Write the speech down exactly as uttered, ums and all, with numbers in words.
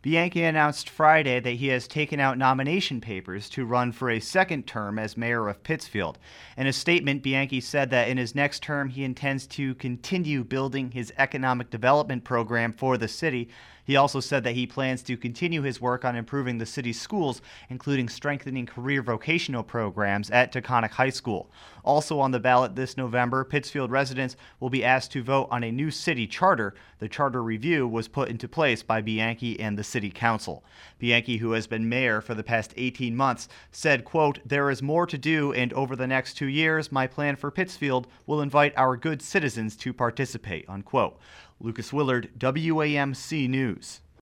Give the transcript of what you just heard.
Bianchi announced Friday that he has taken out nomination papers to run for a second term as mayor of Pittsfield. In a statement, Bianchi said that in his next term he intends to continue building his economic development program for the city. He also said that he plans to continue his work on improving the city's schools, including strengthening career vocational programs at Taconic High School. Also on the ballot this November, Pittsfield residents will be asked to vote on a new city charter. The charter review was put into place by Bianchi and the city council. Bianchi, who has been mayor for the past eighteen months, said, quote, "There is more to do, and over the next two years, my plan for Pittsfield will invite our good citizens to participate," unquote. Lucas Willard, W A M C News.